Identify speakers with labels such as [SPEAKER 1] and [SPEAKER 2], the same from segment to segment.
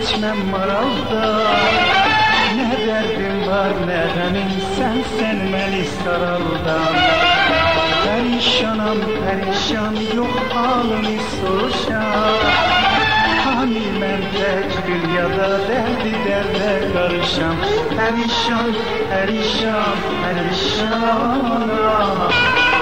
[SPEAKER 1] seçmem maralda. Ne derdim var ne benim, sen məni saraldan. Perişanam perişan, yok halımı soruşan. Hani mən tək dünyada derdi derde karışam. Perişan perişan perişanam.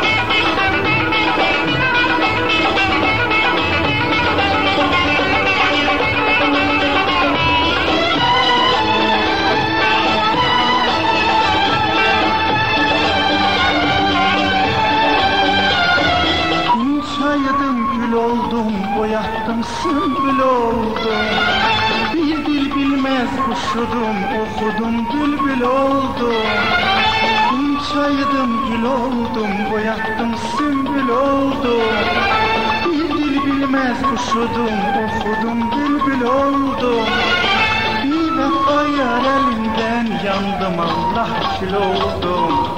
[SPEAKER 1] Boyattım sümbül oldum. Bir dil bilmez kuşudum, okudum bülbül oldum. Çaydım gül oldum, boyattım sümbül oldum. Bir dil bilmez kuşudum, okudum bülbül oldum. Bir vefa yar elinden yandım, Allah kül oldum.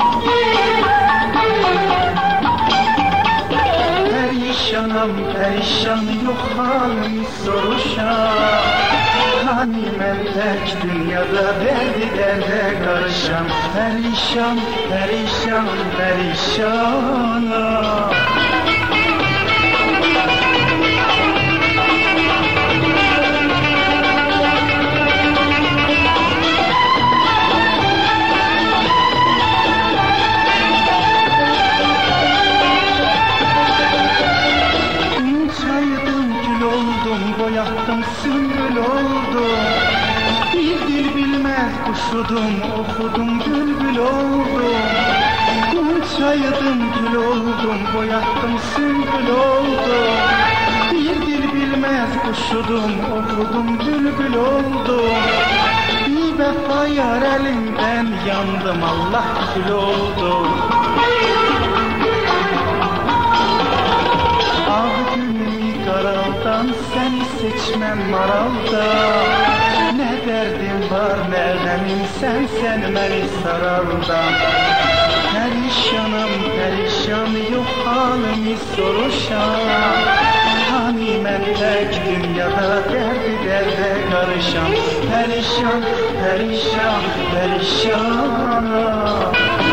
[SPEAKER 1] Perişanam perişan, yok halimi soruşan. Hani mən tək dünyada derdi derde karışan. Perişan perişan perişanam. Boyattım sümbül oldum. Bir dil bilmez kuşudum, okudum bülbül oldum. Çaydım gül oldum, boyattım sümbül oldum. Bir dil bilmez kuşudum, okudum bülbül oldum. Bir vefa yar elinden yandım, Allah kül oldum. Karaldan seni seçmem maralda. Ne derdim var ne gamim, sen məni saraldan. Perişanım perişan, yok halimi soruşan. Hani mən tək dünyada derdi derde karışan. Perişan perişan perişanam.